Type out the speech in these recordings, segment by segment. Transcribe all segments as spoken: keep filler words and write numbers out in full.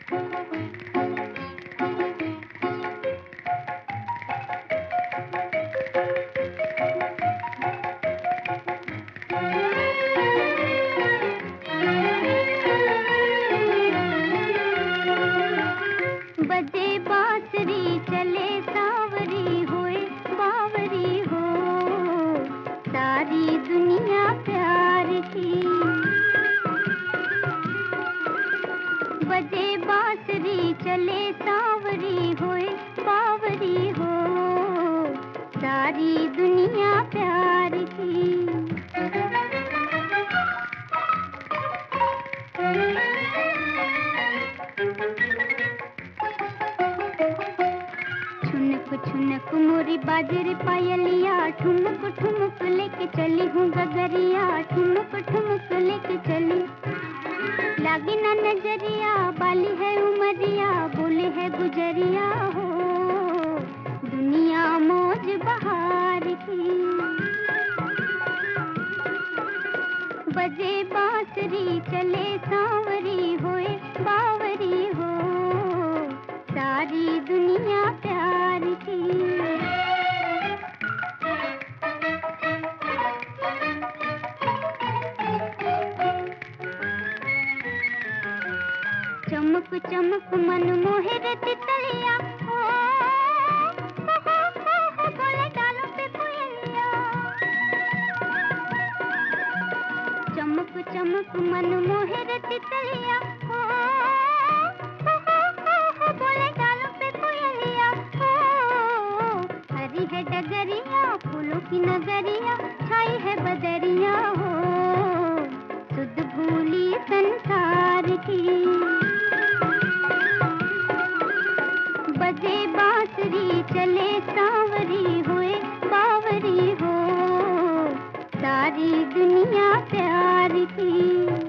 बजे बांसुरी चले सांवरी होए बावरी हो, सारी दुनिया प्यार की। बजे बांसुरी चले सांवरी होए बावरी हो, सारी दुनिया प्यार की। छुनक छुनक मोरी बाजरी पायलिया, ठुमक ठुमक लेके चली हूँ गगरिया, ठुमक ठुमक लेके चली। लागी ना नजरिया, बाली है उमरिया, बोले है गुजरिया हो, दुनिया मौज बहार की। बजे बांसुरी चले सांवरी होए बावरी हो, सारी दुनिया प्यार की। चमक चमक मन मोहे रे तितलिया, ओ, ओ, ओ, ओ, बोले डालों पे कोयलिया। चमक चमक मन मोहे रे तितलिया, ओ, ओ, ओ, ओ, बोले डालों पे कोयलिया। ओ, हरी है डगरिया, फूलों की नगरिया, छाई है बदरिया हो, सुध भूली संसार की। बजे बांसुरी चले सांवरी होए बावरी हो, सारी दुनिया प्यार की।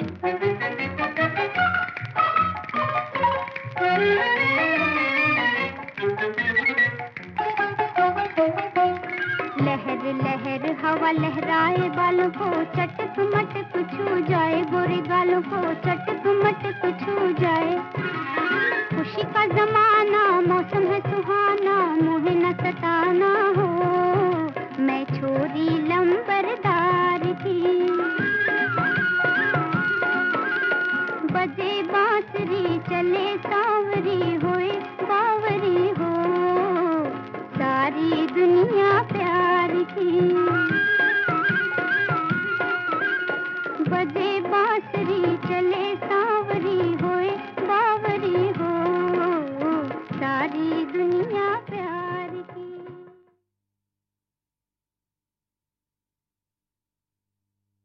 लहर लहर हवा लहराए बालों को, चटक मटक छू जाए गोरे गालों को, चटक मटक छू जाए। खुशी का जमाना, मौसम है सुहाना, मोहे न सताना हो, मैं छोरी लंबरदार की। बजे बांसुरी चले सा